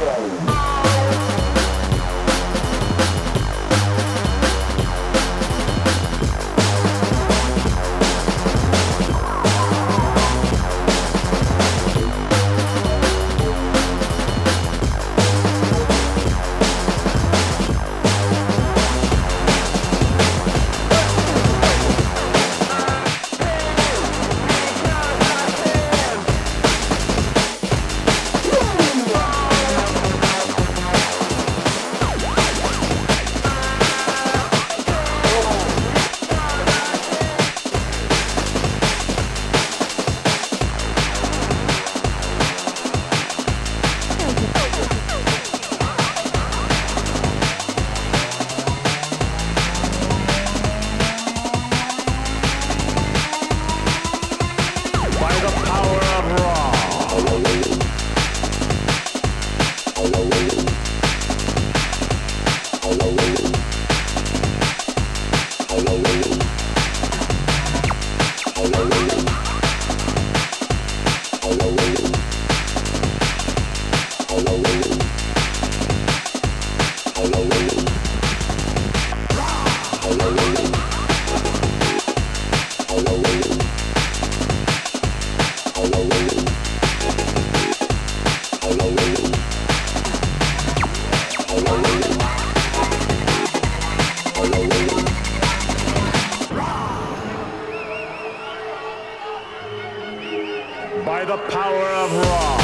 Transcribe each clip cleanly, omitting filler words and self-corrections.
By the power of Ra.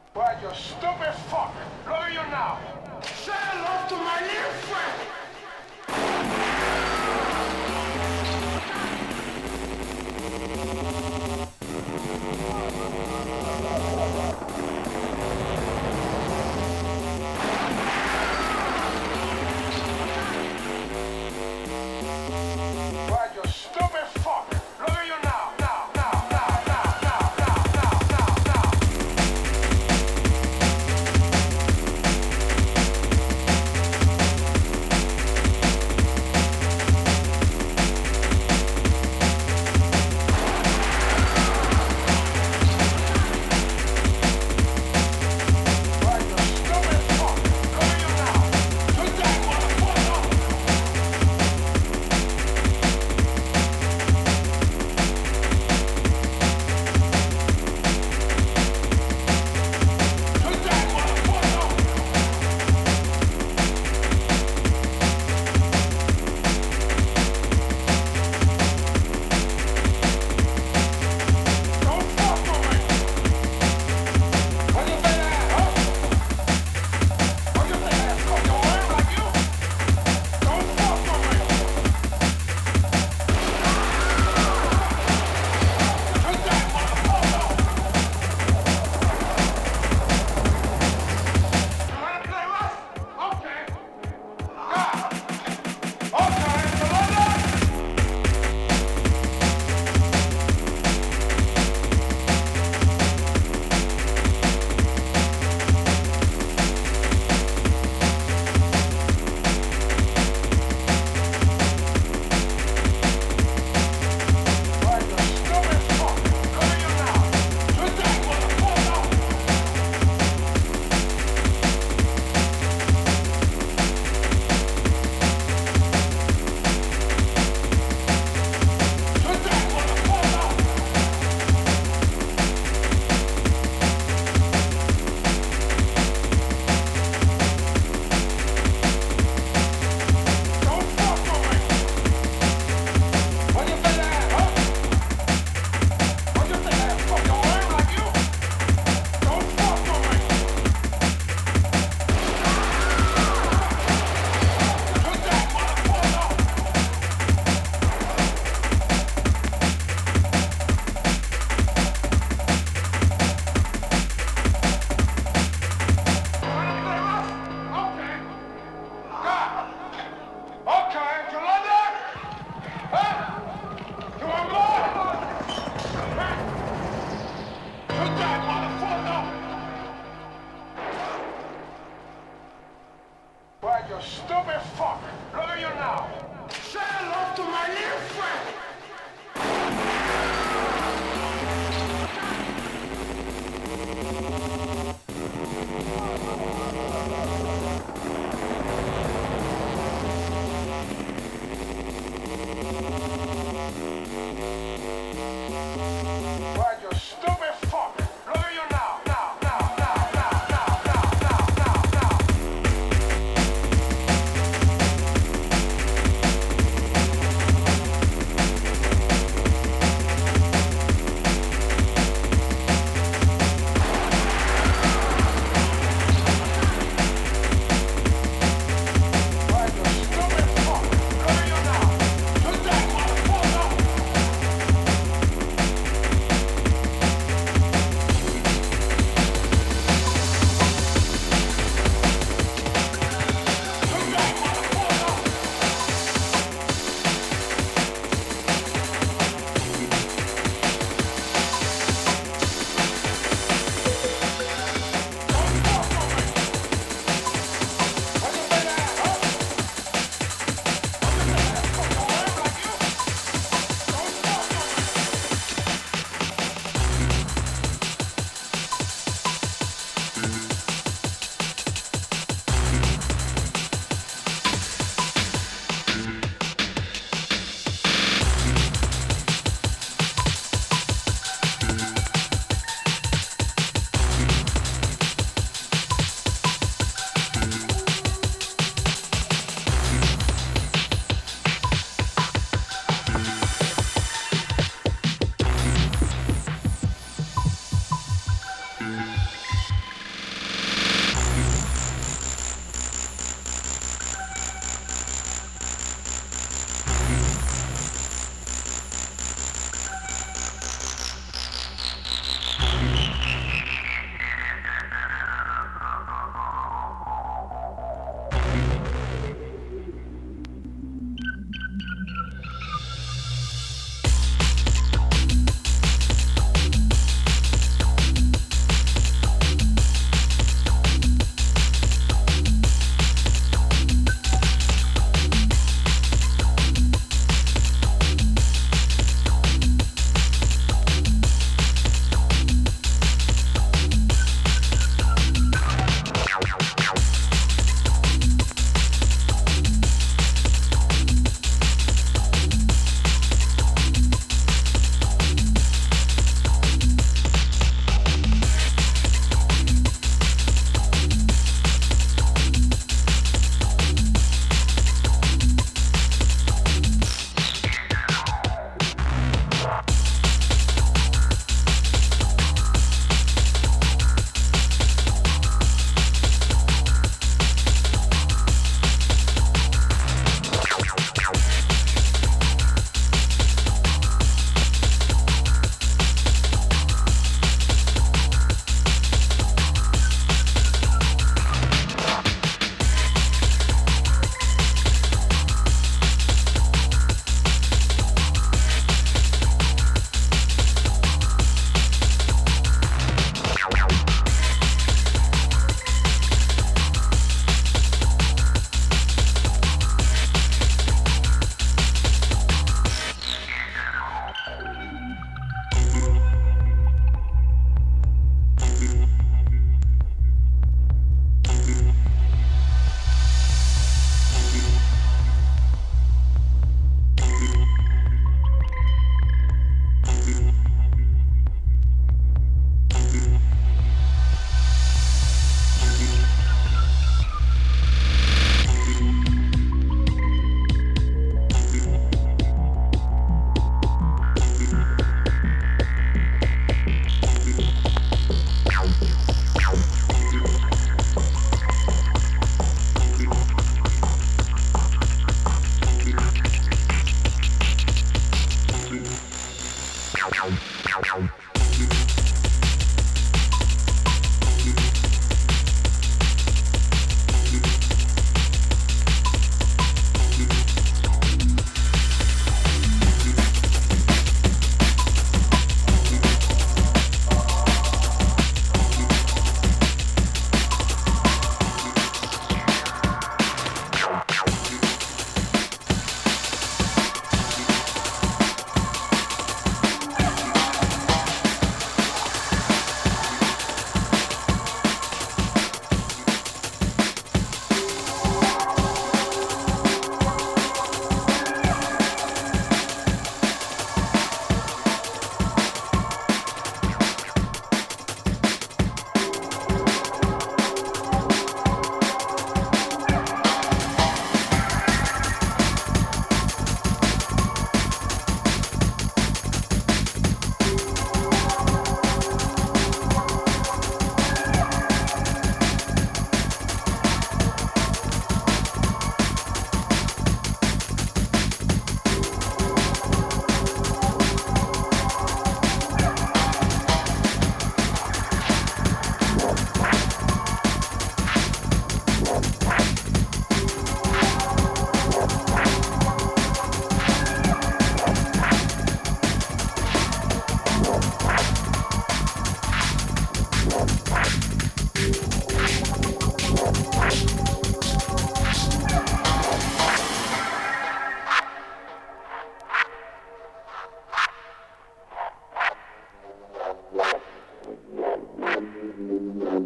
Why, you stupid fuck! Look at you now! Say hello to my little friend! Why, you stupid fuck! Look at you now! Now, now, now, now, now, now, now, now, now! Why, you stupid fuck! Look at you now! Say hello to my little friend! Why, you stupid fuck! Look at you now! Now, now, now, now, now, now, now, now, now!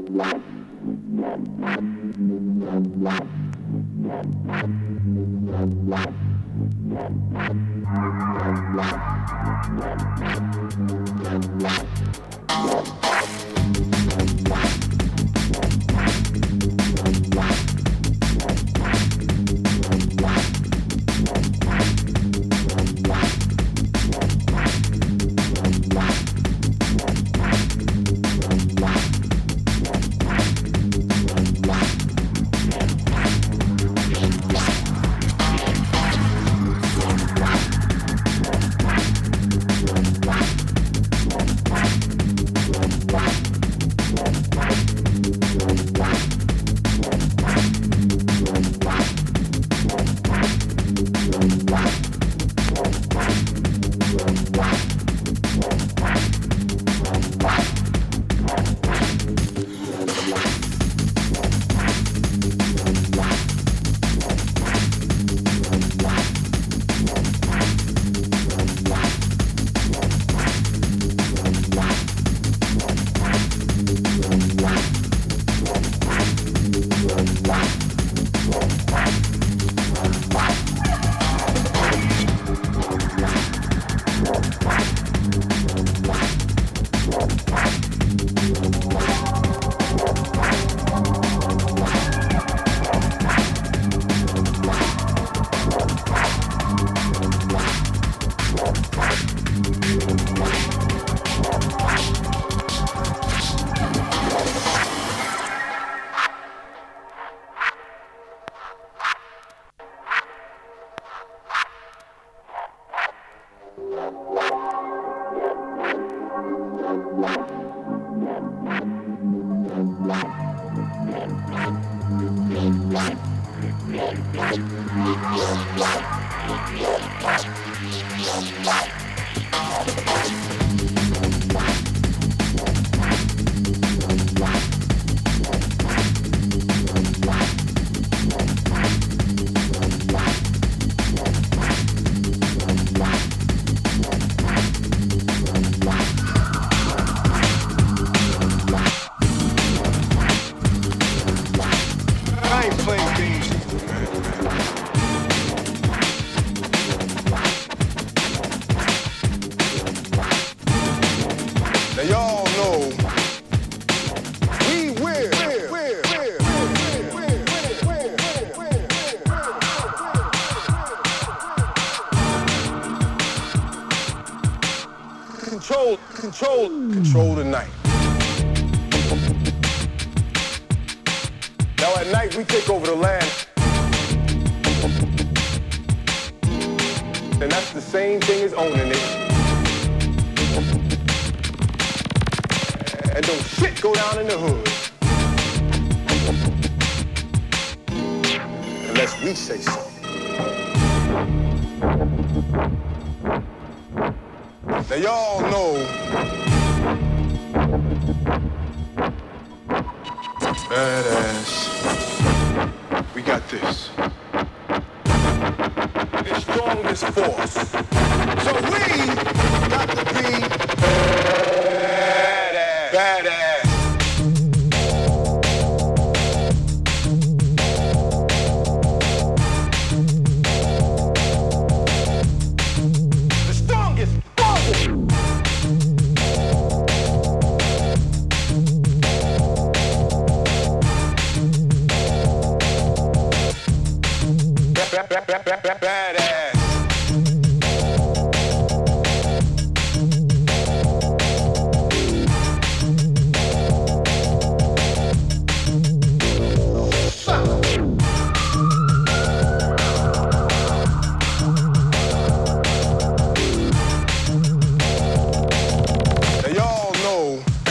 Control the night. Now at night we take over the land. And that's the same thing as owning it. And don't shit go down in the hood. Unless we say so. Now y'all know badass. We got this. The strongest force. So we got to be badass. Badass. Badass. Now y'all know.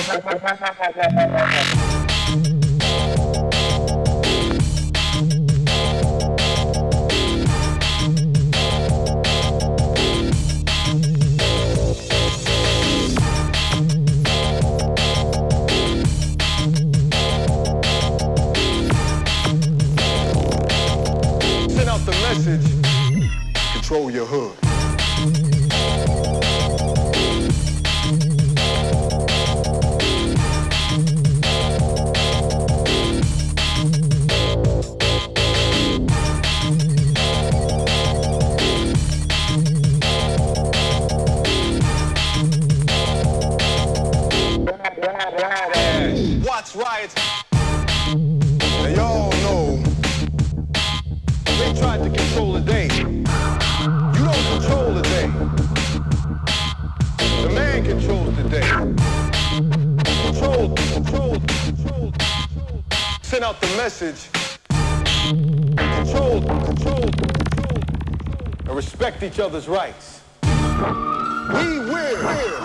The message, control your hood. riots. Now y'all know they tried to control the day. You don't control the day. The man controls the day. Control. Send out the message. Control. And respect each other's rights. We will.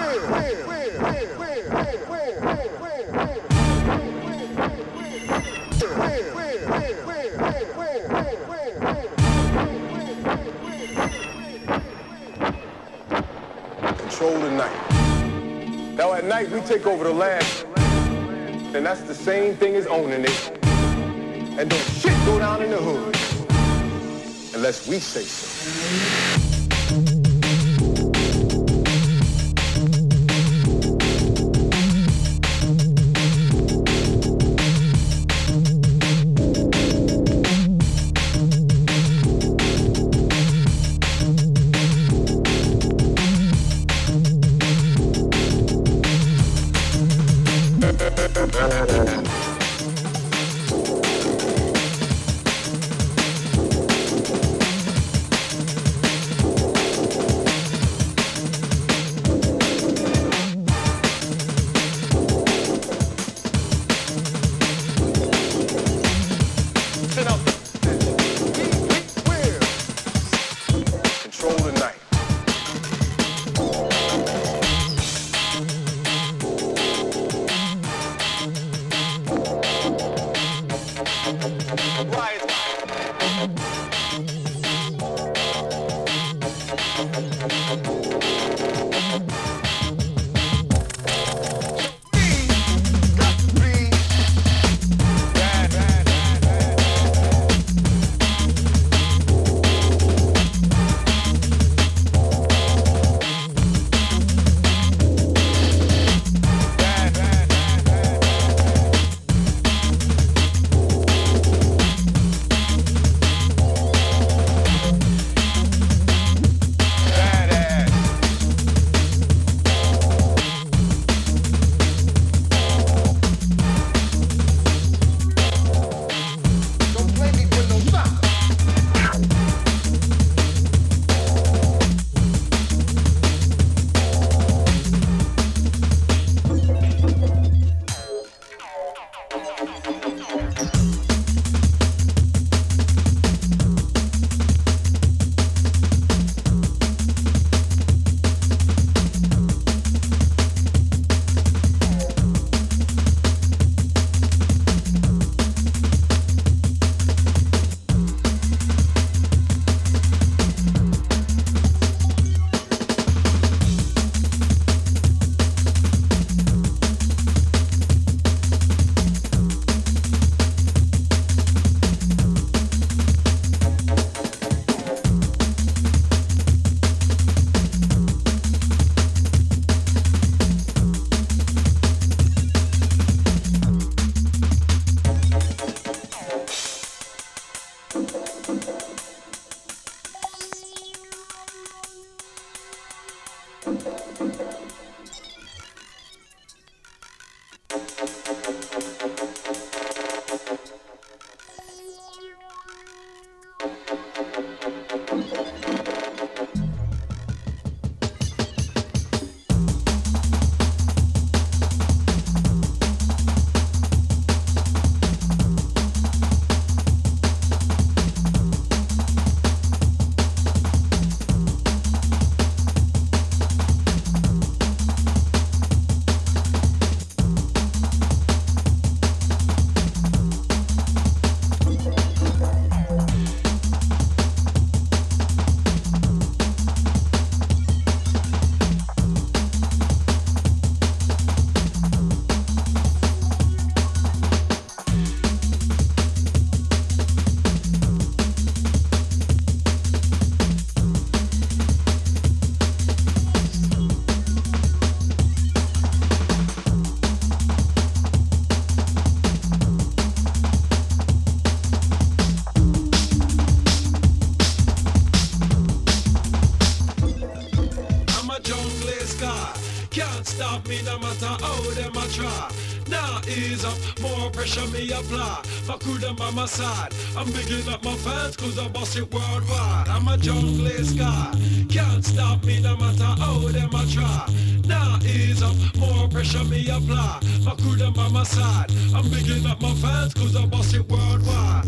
Control the night. Now at night we take over the land, and that's the same thing as owning it. And don't shit go down in the hood unless we say so. ease up, more pressure me apply. My crew them by my side. I'm bigging up my fans cause I boss it worldwide. I'm a junglist guy. Can't stop me no matter how them I try. Now ease up, more pressure me apply. My crew them by my side. I'm bigging up my fans cause I boss it worldwide.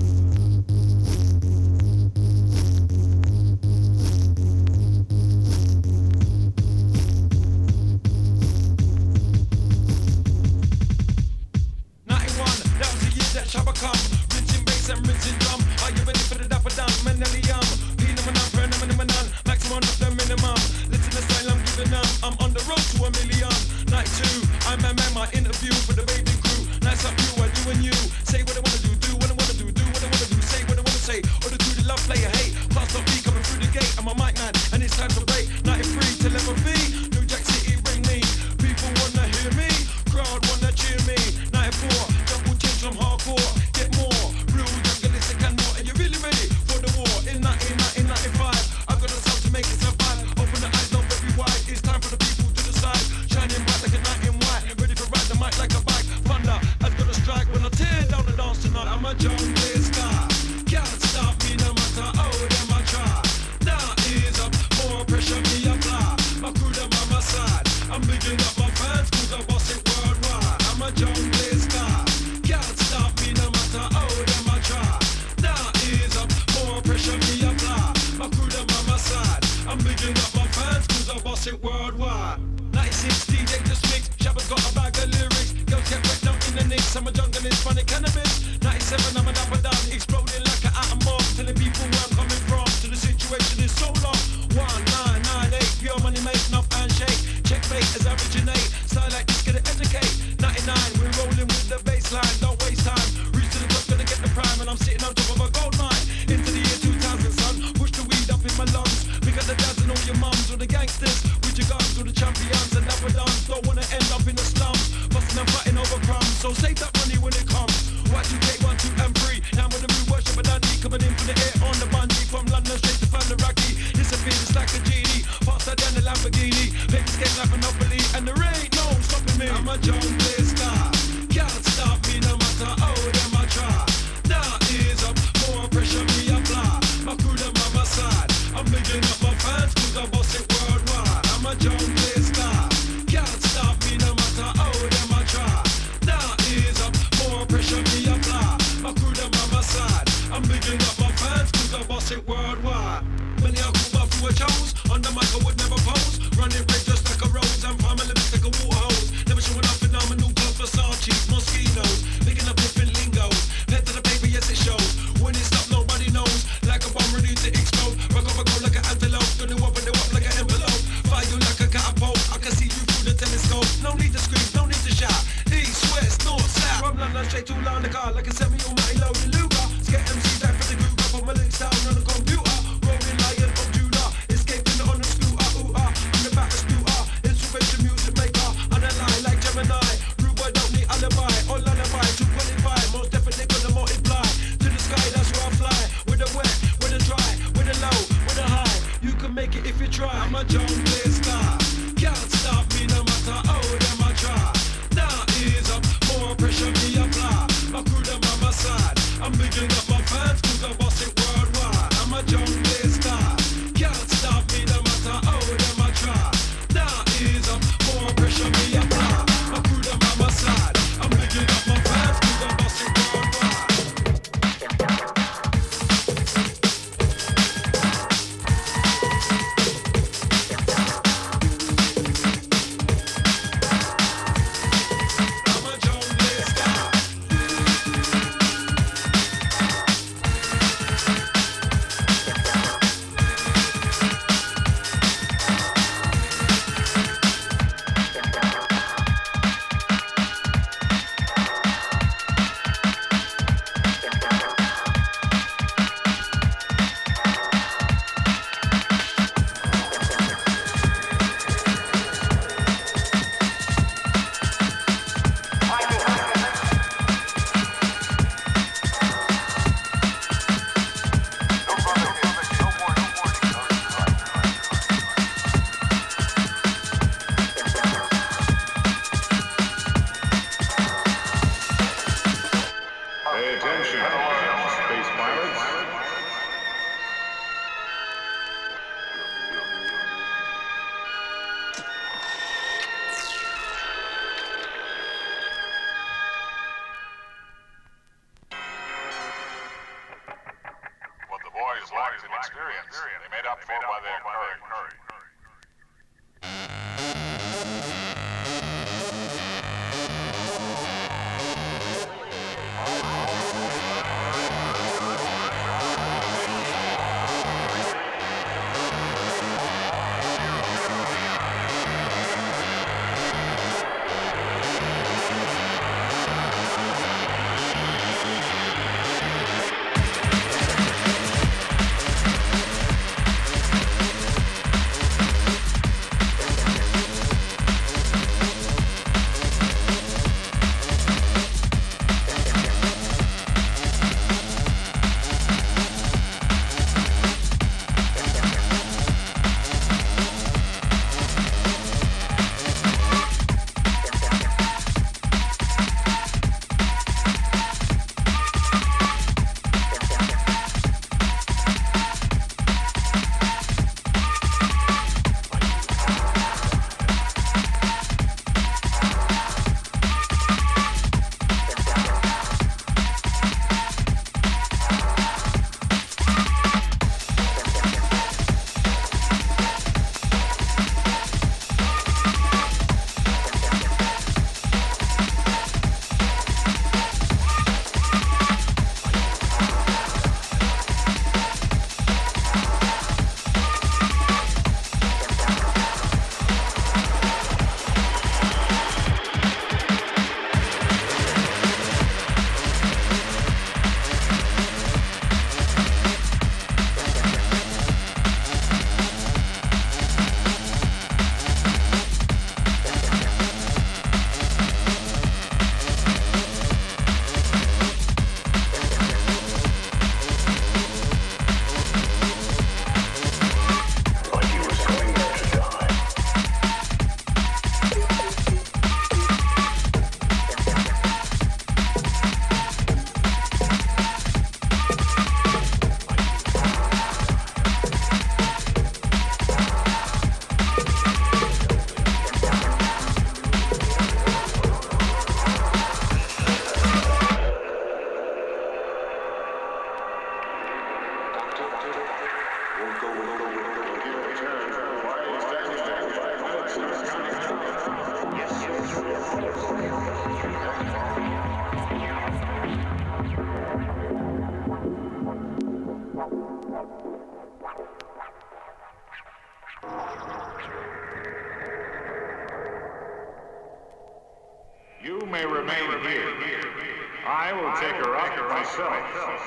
Shabba come, rinsing bass and rinsing drum. Are you ready for the dapper dance? Manelli phenomenon, maximum of the minimum. Listen to style I'm giving them. I'm on the road to 1 million. Night 2, I'm my interview for the baby crew. Nice up you, I do and you. Say what I wanna do what I wanna do what I wanna do. Say what I wanna say. Or the crew that love player hate. Plus not me coming through the gate. I'm a mic man and it's time to break. 93 to level B. New Jack City bring me. People wanna hear me. Crowd wanna cheer me. 94. From hardcore, get more real jungleistic and more. Are you really ready for the war? In 1995, I got a sound to make it survive. Open the eyes, not very wide. It's time for the people to decide. Shining bright like a knight in white, ready to ride the mic like a bike. Thunder, I've got to strike when I tear down the dance tonight. I'm a junglist guy. Can't stop me no matter how them I try. Now ease up, more pressure me apply. My crew them by my side. I'm bigging up my fans cause I boss it worldwide. I'm a junglist guy. Can't stop me no matter how them I try. Now ease up, more pressure me apply. My crew them by my side. I'm bigging up my fans cause I boss it worldwide. 96 DJ just mix, Shabba's got a bag of lyrics. Girls get wet down in the nicks, I'm a junglist, funny cannabis. 97 I'm a dapper down, exploding like an atom bomb. Telling people where I'm coming from, to the situation is so long. 1998, pure money make enough handshake. Checkmate as I originate, style like this gonna educate. 99, we're rolling with the baseline, don't waste time. Reach to the top, gonna get the prime, and I'm sitting on top of a gold mine. Into the year 2000, son, push the weed up in my lungs. Pick up the dads and all your mums, or the gangsters, with your guns, or the champions, and never done. Don't wanna end up in the slums, busting and fighting over crumbs. So save that money when it comes. Y2K, 1, 2, and 3. Now with the new worship of Dandy, coming in for the air on the bungee. From London straight to Fanaraki, disappear just like a genie. Faster than a Lamborghini, papers game like Monopoly, and there ain't no stopping me. I'm a junglist guy. Can't stop me no matter how them I try. Now ease up, more pressure me apply. My crew them by my side. I'm bigging up my fans cause I boss it worldwide. I'm a junglist guy. Can't stop me no matter how them I try. Now ease up, more pressure me apply. My crew them by my side. I'm bigging up my fans cause I boss it worldwide. Many I call up through a chose. On the mic I would never pose. Running red just like a rose. I'm priming lips like a water hose. Never showing up phenomenal clothes, Versace's, Moschino's. Picking up different lingos. Head to the paper, yes it shows. When it's up, nobody knows. Like a bomb ready to explode. Rock over go like an antelope. Gonna open it up like an envelope. Fire you like a catapult. I can see you through the telescope. No need to scream, no need to shout. East, west, north, south. From London straight to Lanaka. Like a semi-almighty load of Luga. Get MCs back for the group. Up on my links down on the computer. Rolling lion of Judah. Escaping on the scooter. Ooh, I'm the back scooter. Inspiration music maker. On a line like Gemini. Rude boy don't need alibi. All lullaby to qualify. Most definitely gonna multiply. To the sky, that's where I fly. With the wet, with the dry, with the low, with the high. You can make it if you try. I'm a junglist guy. Can't stop me no matter how them I try. Now ease up, more pressure me apply. My crew them by my side. I'm bigging up my fans. Pay attention, space pilots. What the boys lacked in experience, they made up for by their courage. You may remain here. I will take her out myself.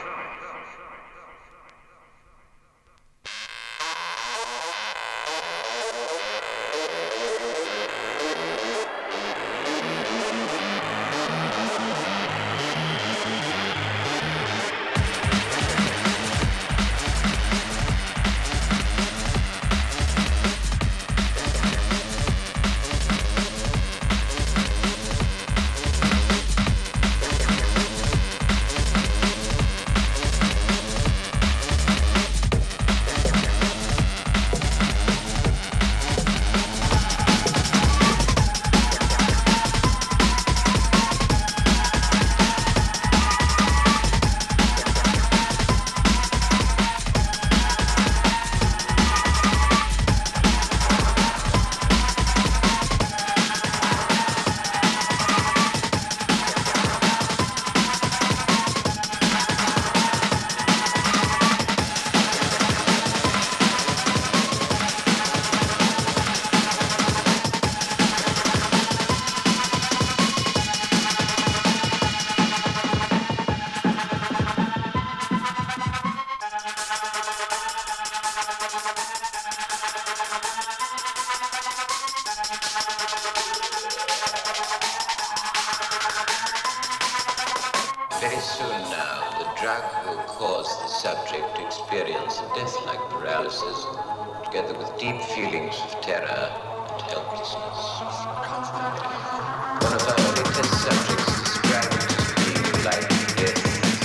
Very soon now, the drug will cause the subject to experience a death-like paralysis, together with deep feelings of terror and helplessness. One of our early test subjects described it as being like death.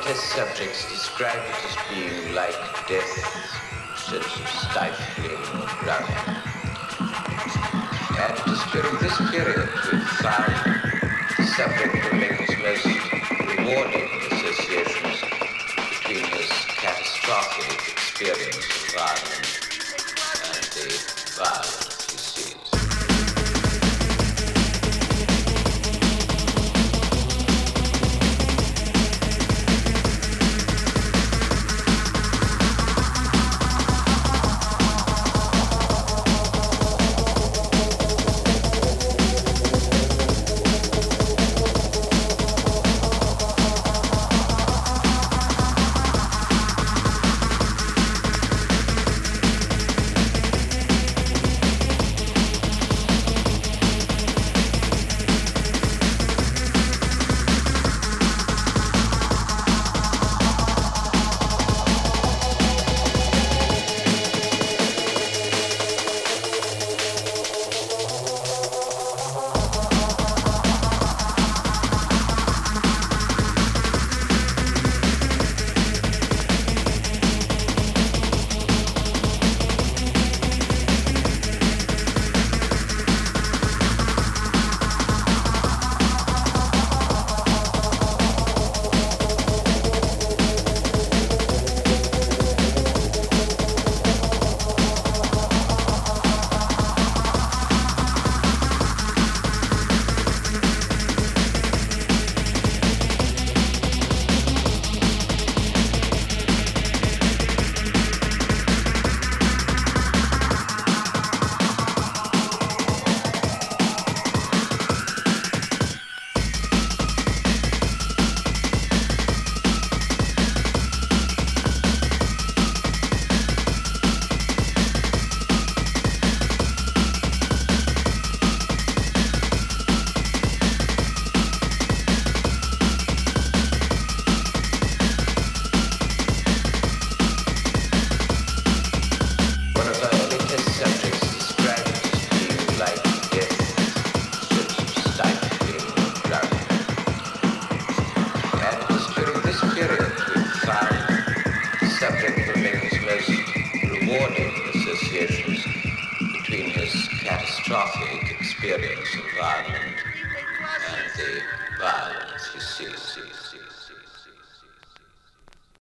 test subjects described it as being like death, sense of stifling or drowning. And it is during this period we've found the subject will make his most rewarding associations between his catastrophic experience of violence and the violence he sees. Associations between his catastrophic experience of violence and the violence he sees.